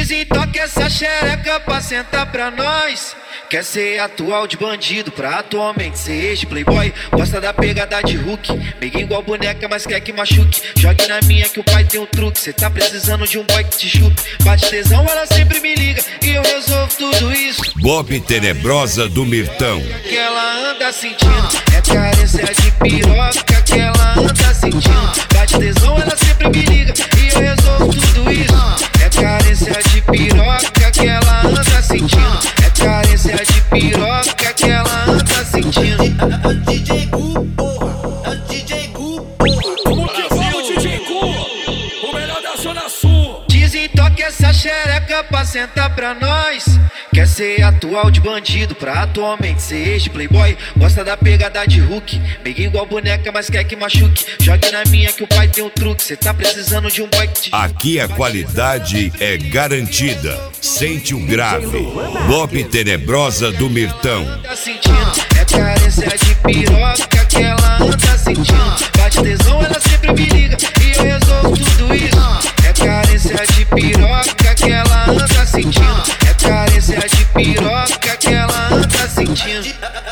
Dizem toca essa xereca pra sentar pra nós. Quer ser atual de bandido pra atualmente ser ex de playboy. Gosta da pegada de Hulk, meio igual boneca, mas quer que machuque. Jogue na minha que o pai tem um truque. Cê tá precisando de um boy que te chupe. Bate tesão, ela sempre me liga e eu resolvo tudo isso. Bob Tenebrosa do Mirtão. Que ela anda sentindo, é carência de piroca que ela anda sentindo. Bate tesão, ela sempre me liga e eu resolvo tudo isso. É carência de piroca que ela anda sentindo. É carência de piroca que ela anda sentindo. É DJ Gu, porra, é DJ Gu, porra. Como que vamos, DJ Gu? O melhor da Zona Sul. Dizem toca essa xereca pra sentar pra nós. Quer ser atual de bandido pra atualmente ser ex de playboy. Gosta da pegada de Hulk, meio igual boneca, mas quer que machuque. Jogue na minha que o pai tem um truque. Cê tá precisando de um boy que te... Aqui a qualidade é garantida. Sente o grave. Bob Tenebrosa do Mirtão. Tá sentindo, é carência de piroca que ela anda sentindo. Bate tesão, ela sempre me liga e eu resolvo tudo isso. É carência de piroca que ela anda sentindo. É carência de piroca que ela anda sentindo.